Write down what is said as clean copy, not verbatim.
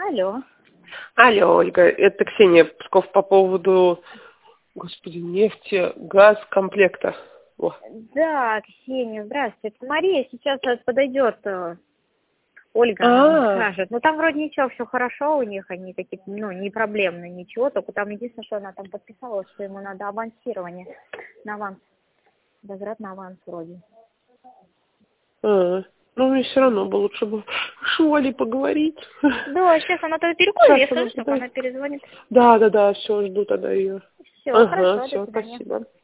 Алло. Алло, Ольга, это Ксения Псков по поводу, господи, нефти, газ, комплекта. О. Да, Ксения, здравствуйте. Это Мария сейчас подойдет. Ольга нам скажет. Ну там вроде ничего, все хорошо у них, они такие, не проблемные, ничего, только там единственное, что она там подписала, что ему надо авансирование на аванс. Возврат на аванс вроде. Ну, мне все равно бы лучше бы с Олей поговорить. Да, сейчас она тогда переходит, я скажу, чтобы она перезвонит. Да, все, жду тогда ее. Все, хорошо, Все, до свидания. спасибо.